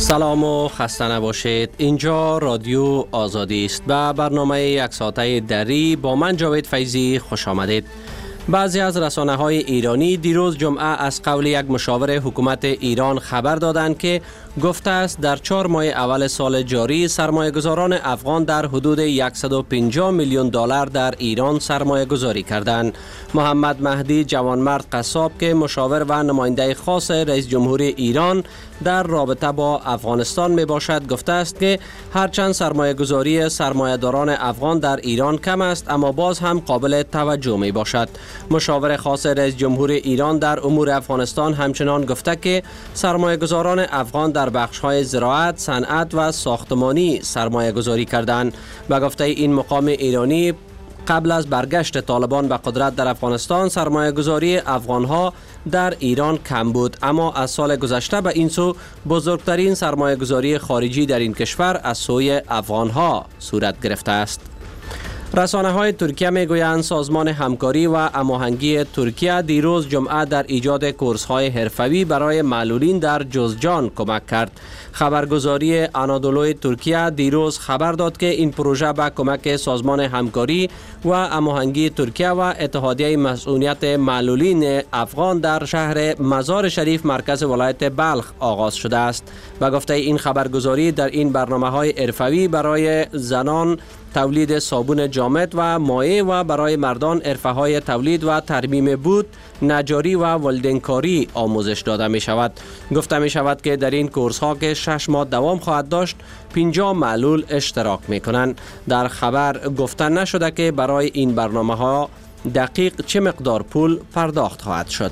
سلام و خسته نباشید. اینجا رادیو آزادی است و برنامه یک ساعته دری با من جاوید فیضی خوش آمدید. بعضی از رسانه‌های ایرانی دیروز جمعه از قول یک مشاور حکومت ایران خبر دادند که گفته است در 4 ماه اول سال جاری سرمایه‌گذاران افغان در حدود 150 میلیون دلار در ایران سرمایه گذاری کردند. محمد مهدی جوانمرد قصاب که مشاور و نماینده خاص رئیس جمهور ایران در رابطه با افغانستان می باشد گفته است که هرچند سرمایه گذاری سرمایه‌داران افغان در ایران کم است اما باز هم قابل توجه می باشد. مشاور خاص رئیس جمهور ایران در امور افغانستان همچنان گفته که سرمایه گذاران افغان در بخش‌های زراعت، صنعت و ساختمانی سرمایه گذاری کردند و گفته این مقام ایرانی قبل از برگشت طالبان به قدرت در افغانستان سرمایه گذاری افغان‌ها در ایران کم بود، اما از سال گذشته به این سو بزرگترین سرمایه گذاری خارجی در این کشور از سوی افغان‌ها صورت گرفته است. رسانه‌های ترکیه می‌گویند سازمان همکاری و هماهنگی ترکیه دیروز جمعه در ایجاد کورس‌های حرفه‌ای برای معلولین در جوزجان کمک کرد. خبرگزاری آنادولوی ترکیه دیروز خبر داد که این پروژه به کمک سازمان همکاری و هماهنگی ترکیه و اتحادیه مسئولیت معلولین افغان در شهر مزار شریف مرکز ولایت بلخ آغاز شده است و گفته این خبرگزاری در این برنامه‌های حرفه‌ای برای زنان تولید صابون جامد و مایع و برای مردان حرفه‌های تولید و ترمیم بود، نجاری و ولدنکاری آموزش داده می شود. گفته می شود که در این کورس ها که 6 ماه دوام خواهد داشت 50 معلول اشتراک می کنند. در خبر گفته نشده که برای این برنامه ها دقیق چه مقدار پول پرداخت خواهد شد.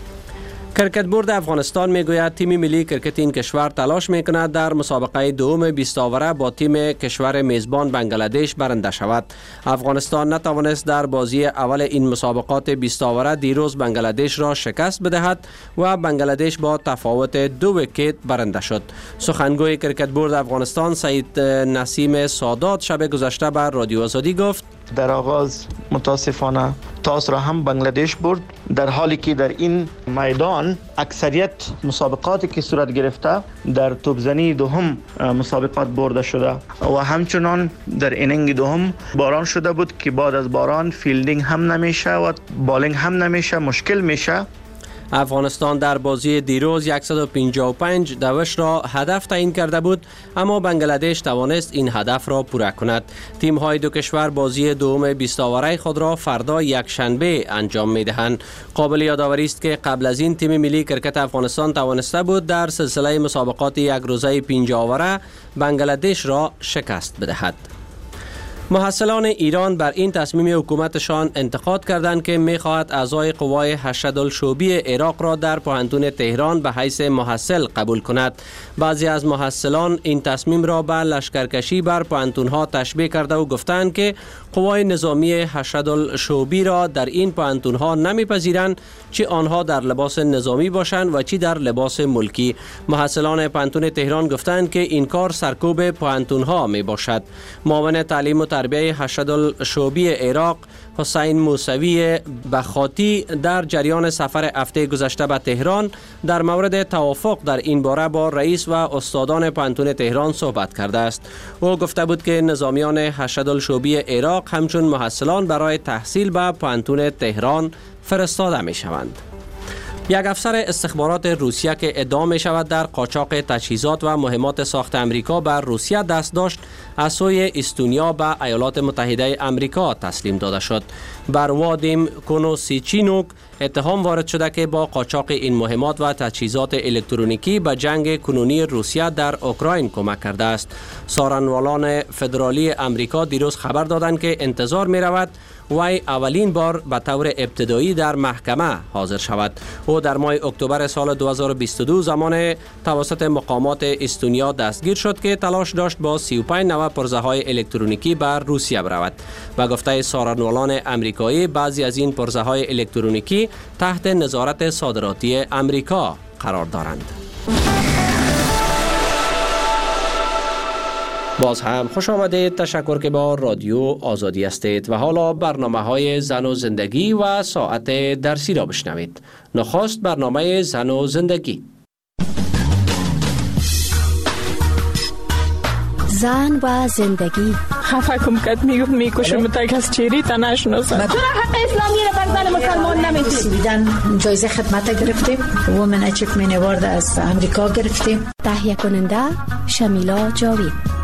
کرکت بورد افغانستان میگوید تیم ملی کرکت این کشور تلاش میکند در مسابقه دوم 20 آوره با تیم کشور میزبان بنگلادش برنده شود. افغانستان نتوانست در بازی اول این مسابقات 20 آوره دیروز بنگلادش را شکست بدهد و بنگلادش با تفاوت 2 ویکت برنده شد. سخنگوی کرکت بورد افغانستان سید نسیم سادات شب گذشته بر رادیو آزادی گفت در آغاز متاسفانه تاس را هم بنگلادش برد، در حالی که در این میدان اکثریت مسابقاتی که صورت گرفته در توپزنی دوم مسابقات برده شده و همچنان در اینینگ دوم باران شده بود که بعد از باران فیلدینگ هم نمیشه و بالینگ هم نمیشه، مشکل میشه. افغانستان در بازی دیروز 155 دوش را هدف تعیین کرده بود اما بنگلادش توانست این هدف را پوره کند. تیم های دو کشور بازی دوم 20 آوره خود را فردا یک شنبه انجام می دهند. قابل یادآوری است که قبل از این تیم ملی کرکت افغانستان توانسته بود در سلسله مسابقات یک روزه 5 آوره بنگلادش را شکست بدهد. محصلان ایران بر این تصمیم حکومتشان انتقاد کردند که می‌خواهد اعضای قوای حشدالشعبی عراق را در پوهنتون تهران به حیث محصل قبول کند. بعضی از محصلان این تصمیم را به لشکرکشی بر پوهنتون‌ها تشبیه کرده و گفتند که قوای نظامی حشدالشعبی را در این پوهنتون‌ها نمی‌پذیرند، چه آنها در لباس نظامی باشند و چه در لباس ملکی. محصلان پوهنتون تهران گفتند که این کار سرکوب پوهنتون‌ها میباشد. معاون تعلیم و تربیه حشدالشعبی عراق حسین موسوی بخاتی در جریان سفر هفته گذشته به تهران در مورد توافق در این باره با رئیس و استادان پوهنتون تهران صحبت کرده است. او گفته بود که نظامیان حشدالشعبی عراق همچون محصلان برای تحصیل به پوهنتون تهران فرستاده می شوند. یک افسر استخبارات روسیه که ادعا می شود در قاچاق تجهیزات و مهمات ساخت امریکا بر روسیه دست داشت از سوی استونیا به ایالات متحده امریکا تسلیم داده شد. بر وادیم کونوسیچینوک اتهام وارد شده که با قاچاق این مهمات و تجهیزات الکترونیکی به جنگ کنونی روسیه در اوکراین کمک کرده است. سارنوالان فدرالی امریکا دیروز خبر دادند که انتظار می رود وی اولین بار به طور ابتدایی در محکمه حاضر شود. او در ماه اکتبر سال 2022 زمان توسط مقامات استونیا دستگیر شد که تلاش داشت با 35 نوع پرزه های الکترونیکی بر روسیه برود. و گفته سارنوالان امریکایی بعضی از این پرزه های الکترونیکی تحت نظارت صادراتی امریکا قرار دارند. باز هم خوش آمدید. تشکر که با رادیو آزادی هستید و حالا برنامه های زن و زندگی و ساعت درسی را بشنوید. نخست برنامه زن و زندگی. زن و زندگی. خفه کم کد میکشم تا کس چیری تا نشناسم. چرا حق اسلامی رو بر زن مسلمان نمیدید؟ سویدن جایزه خدمت گرفتیم. وومن اچیومنت اوارد از امریکا گرفتیم. تهیه کننده شمیلا جاوید.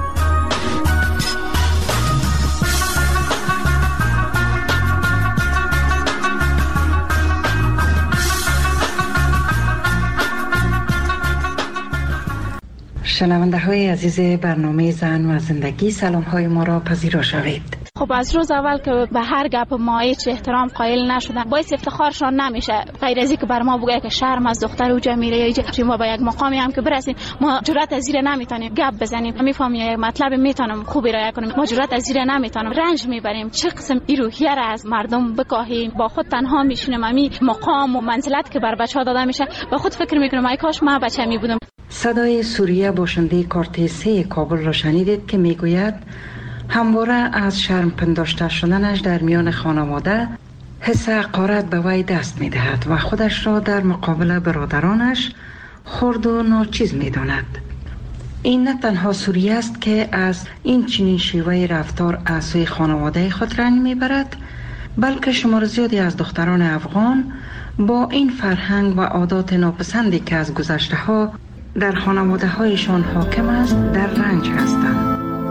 شنونده های عزیز برنامه زن و زندگی، سلام های ما را پذیرا شوید. خب از روز اول که به هر گپ ما هیچ احترام قائل نشدن، باعث افتخارشان نمیشه. غیر از اینکه بر ما بگه که شرم از دختر اوجا میره یا ما به یک مقامی هم که برسیم ما جرأت از زیر نمیتونیم گپ بزنیم، میفهمیم یک مطلب میتونم خوبی راه کنیم، ما جرأت از زیر نمیتونیم، رنج میبریم. چه قسم این روحیه را از مردم بکاهیم، با خود تنها میشینیم. امی مقام و منزلت که بر بچه‌ها داده میشه با خود فکر میکنم ای کاش ما بچه می بودم. صدای سوریه باشنده کارت 3 کابل را شنیدید که میگوید همواره از شرم پنداشته شدنش در میان خانواده حس حقارت به وی دست میدهد و خودش را در مقابل برادرانش خرد و ناچیز میداند. این نه تنها سوریه است که از این چنین شیوه رفتار از سوی خانواده خود رنج میبرد، بلکه شمار زیادی از دختران افغان با این فرهنگ و عادات ناپسندی که از گذشته ها در خانواده هایشان حاکم است در رنج هستند.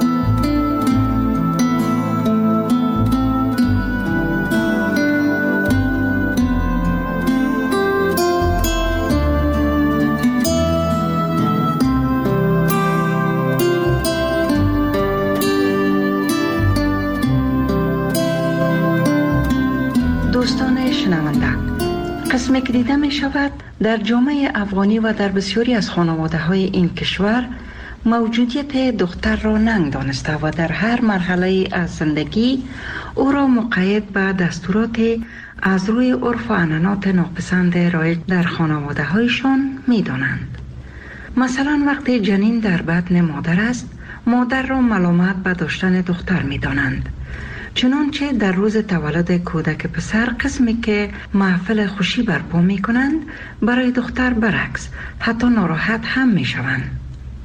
دوستان شنونده، قسمی که دیده می شود در جامعه افغانی و در بسیاری از خانواده های این کشور موجودیت دختر را ننگ دانسته و در هر مرحله از زندگی او را مقید به دستورات از روی عرف و عنعنات ناپسند رایج در خانواده هایشان می دانند. مثلا وقتی جنین در بطن مادر است، مادر را ملامت به داشتن دختر می دانند. چنانچه در روز تولد کودک پسر قسمی که محفل خوشی برپا می کنند، برای دختر برعکس حتی ناراحت هم می شوند.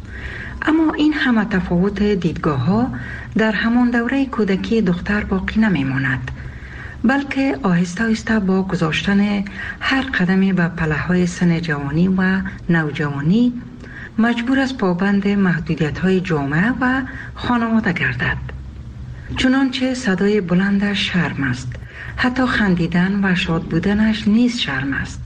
اما این همه تفاوت دیدگاه ها در همان دوره کودکی دختر باقی نمی ماند، بلکه آهسته آهسته با گذاشتن هر قدمی به پله های سن جوانی و نوجوانی مجبور است پابند محدودیت های جامعه و خانواده گردد. چنانچه صدای بلندش شرم است، حتی خندیدن و شاد بودنش نیز شرم است.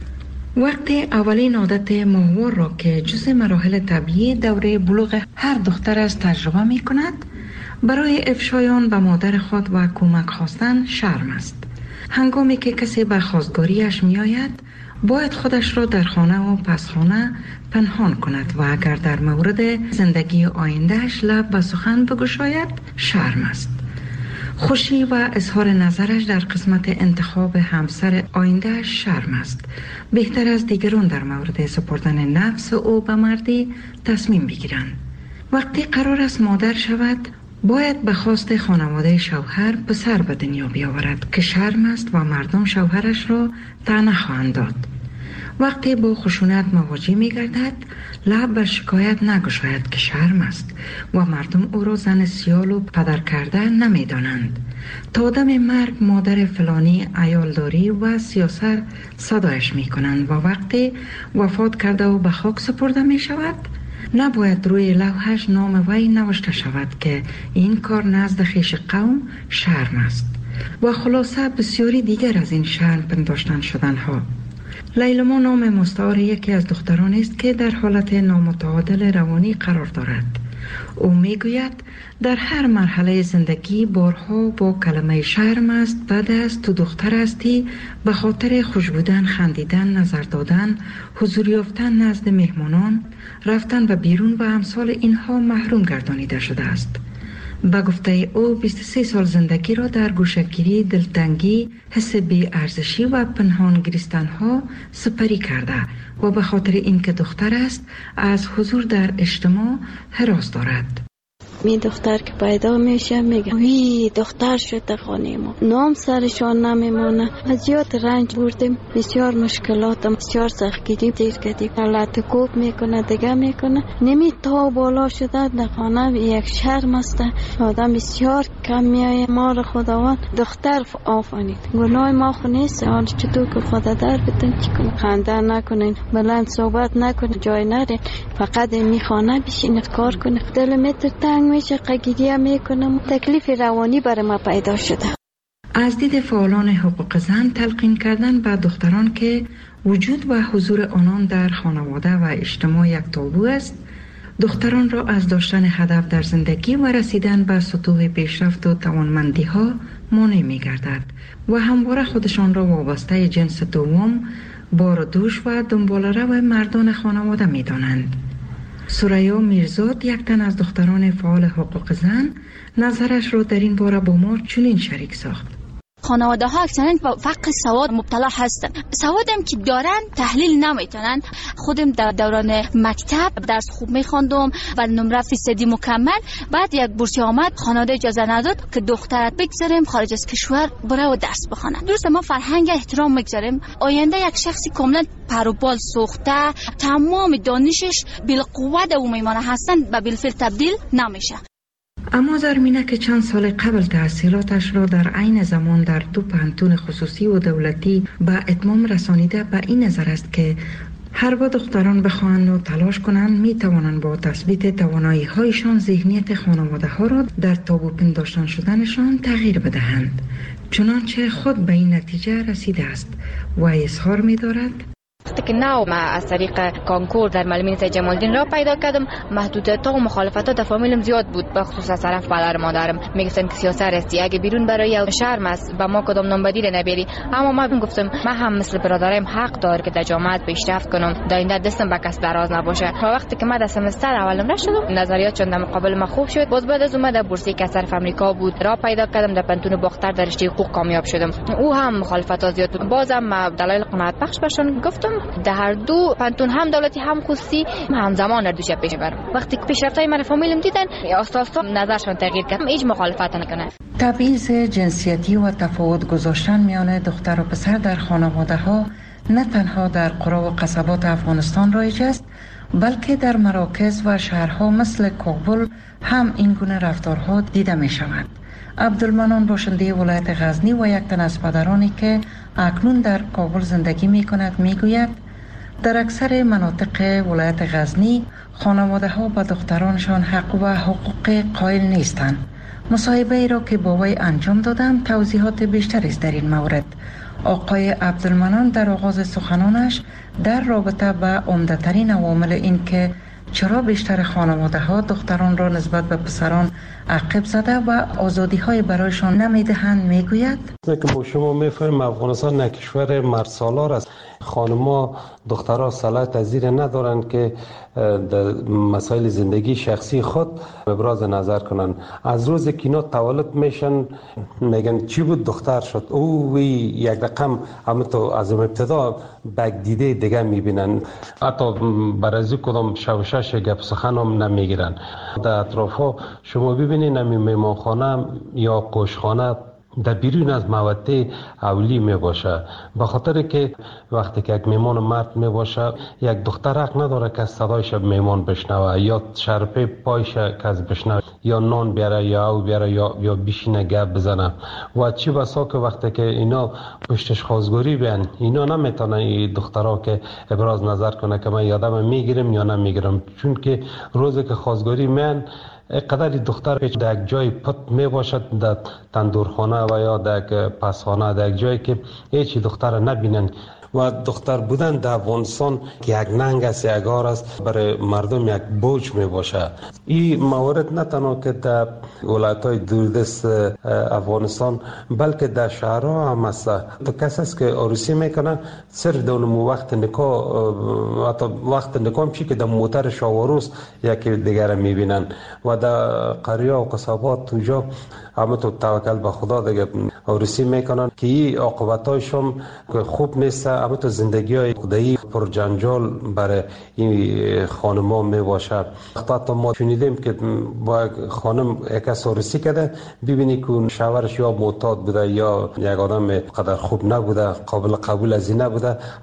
وقتی اولین عادت ماهوار را که جز مراحل طبیعی دوره بلوغ هر دختر است تجربه می کند، برای افشای آن به مادر خود و کمک خواستن شرم است. هنگامی که کسی به خواستگاریش می آید، باید خودش را در خانه و پس خانه پنهان کند و اگر در مورد زندگی آیندهش لب به سخن بگشاید شرم است. خوشی و اظهار نظرش در قسمت انتخاب همسر آیندهش شرم است. بهتر از دیگران در مورد سپردن نفس او به مردی تصمیم بگیرند. وقتی قرار است مادر شود، باید به خواست خانواده شوهر پسر به دنیا بیاورد که شرم است و مردم شوهرش را طعنه خواهند داد. وقتی با خشونت مواجه می گردد، لب بر شکایت نگشاید که شرم است و مردم او را زن سیال و پدر کرده نمی دانند. تا دم مرگ مادر فلانی عیالداری و سیاست صدایش می کنند و وقتی وفات کرده و به خاک سپرده می شود، نباید روی لوحش نام وی نوشته شود که این کار نزد خویش قوم شرم است. و خلاصه بسیاری دیگر از این شرم پنداشتن شدن ها. لیلما نام مستعار یکی از دختران است که در حالت نامتعادل روانی قرار دارد. او میگوید در هر مرحله زندگی بارها با کلمه شرم است، بد است، تو دختر هستی، به خاطر خوش بودن، خندیدن، نظر دادن، حضور یافتن نزد مهمانان، رفتن به بیرون و امثال اینها محروم گردانیده شده است. به گفته او 23 سال زندگی را در گوشه‌گیری، دلتنگی، حس بی‌ارزشی و پنهان گریستن‌ها سپری کرده و به خاطر اینکه دختر است از حضور در اجتماع هراس دارد. می دختر که پیدا میشه میگه وی دختر شده خانه ما، نام سرشان نمیمونه. از زیاد رنج بردیم، بسیار مشکلات، بسیار سختگیری دیر کردیم. حالت کوب میکنه دیگه میکنه، نمی تا بالا شده در خانه یک شرم است. آدم بسیار کم میایه. ما را خداوند دختر آفرید، گناه ما خو نیست. حال چطور که خدا در بتن چیکن، خنده نکنین، بلند صحبت نکنین، جای نره، فقط می خانه بشینید کار کنید. دل متر تنگ میشه، قگیریه میکنم. تکلیف روانی برای ما پیدا شده. از دید فعالان حقوق زن تلقین کردن به دختران که وجود و حضور آنان در خانواده و اجتماع یک تابو است، دختران را از داشتن هدف در زندگی و رسیدن به سطوح پیشرفت و توانمندی ها مانع می گردد و همواره خودشان را وابسته جنس دوم، بار دوش و دنباله‌رو مردان خانواده می دانند. سریا میرزاد، یک تن از دختران فعال حقوق زن، نظرش را در این باره با ما چنین شریک ساخت. خانواده ها اکثرا با فقر سواد مبتلا هستن. سوادم که دارن تحلیل نمیتونن. خودم در دوران مکتب درس خوب میخوندم و نمره فیصدی مکمل. بعد یک بورسیه آمد، خانواده اجازه نداد که دخترت بگذاریم خارج از کشور بره و درس بخونه. دوست ما فرهنگ احترام میگذاریم. آینده یک شخصی کاملا پر و بال سوخته، تمام دانشش بالقوه او میمانه هستن و بالفعل تبدیل نمیشه. اما زرمینه که چند سال قبل تحصیلاتش را در عین زمان در دو پانتون خصوصی و دولتی به اتمام رسانیده، به این نظر است که هر با دختران بخواهند و تلاش کنند می توانند با تثبیت توانایی هایشان ذهنیت خانواده ها را در تابو پنداشتن شدنشان تغییر بدهند. چنانچه خود به این نتیجه رسیده است و اظهار می دارد: وقتی که ما از طریق کانکور در معلمین سید جمال الدین را پیدا کردم، محدودیت‌ها و مخالفت‌ها در فامیلم زیاد بود، به خصوص از طرف پدر مادرم. میگفتن که سیاست هستی، اگه بیرون برای شرم است و ما کدام نام بدیل نبری. اما من گفتم من هم مثل برادرم حق دارم که در جامعه پیشرفت کنم، در این دستم به کس دراز نباشه. وقتی که من در سمستر اولم رشدم، نظریاتشون در مقابل من خوب شد. باز بعد از اومد بورسیه که صرف آمریکا بود را پیدا کردم، در پنتون باختر در رشته حقوق کامیاب شدم. او هم مخالفت‌ها زیاد بود. بازم دلایل قناعت بخش باشن گفتم در هر دو پنتون هم دولتی هم خصوصی همزمان در دوش پیش برم. وقتی که پیشرفتای من فامیلم دیدن، اساسا نظرشون تغییر کرد، هیچ مخالفت نکنه. تبعیض جنسیتی و تفاوت گذاشتن میان دختر و پسر در خانواده ها نه تنها در قرى و قصبات افغانستان رایج است، بلکه در مراکز و شهرها مثل کابل هم این گونه رفتارها دیده می شود. عبدالمنان باشنده ولایت غزنی و یک تن از پدرانی که اکنون در کابل زندگی می کند می گوید در اکثر مناطق ولایت غزنی خانواده ها به دخترانشان حق و حقوق قائل نیستند. مصاحبه ای را که با وی انجام دادم توضیحات بیشتری است در این مورد. آقای عبدالمنان در آغاز سخنانش در رابطه با عمده‌ترین عوامل این که چرا بیشتر خانواده ها دختران را نسبت به پسران عقب زده و آزادی های برایشان نمیدهند میگوید: که با شما میفهمیم افغانستان نه کشور مردسالار است. خانم‌ها دخترها صلاحیت از زیر ندارند که در مسائل زندگی شخصی خود ابراز نظر کنند. از روز که اینا تولد میشن میگن چی بود دختر شد، او یک رقم اما تو از ابتدا بگ دیده دیگه میبینن. حتی برای کدام شوشش گپ سخن هم نمیگیرن. در اطرافا شما ببینید نمی میمانخانه یا کوشخانه در بیرون از موده اولی می باشه، به خاطر که وقتی که یک میمان مرد می باشه یک دختر حق نداره که صدایش میمان بشنوه یا شرپه پایش کس بشنوه یا نان بیاره یا او بیاره یا بیشینه گپ بزنه. و چی بسا که وقتی که اینا پشتش خواستگاری بیان، اینا نمیتونه این دخترها که ابراز نظر کنه که من یادم میگیرم یا نمیگیرم، چون که روزی که خواستگاری میان قدر دختر که در یک جای پت می باشد، در تندورخانه و یا در یک پسخانه، در یک جایی که هیچ دختر نبینن. و دختر بودن در افغانستان که یک ننگ است، یک غار است، برای مردم یک بوج می باشه. این موارد نه تنها که در ولایت‌های دوردست افغانستان بلکه در شهرها هم است. تو کسی است که عروسی میکنه صرف در وقت نکاح، حتی وقت نکاح چی که در موتر شاوروس یکی دیگر میبینن. و در قریه و قصبات اونجا همه تو توکل به خدا دیگه عروسی میکنن که این عاقبتایشون خوب نیست. اما تو زندگی های خدایی پر جنجال برای این خانما می باشه. وقتا ما شنیدیم که با خانم یک سورسی کرده ببینی که شوهرش یا معتاد بوده یا یک آدم قدر خوب نبوده، قابل قبول از این نبوده،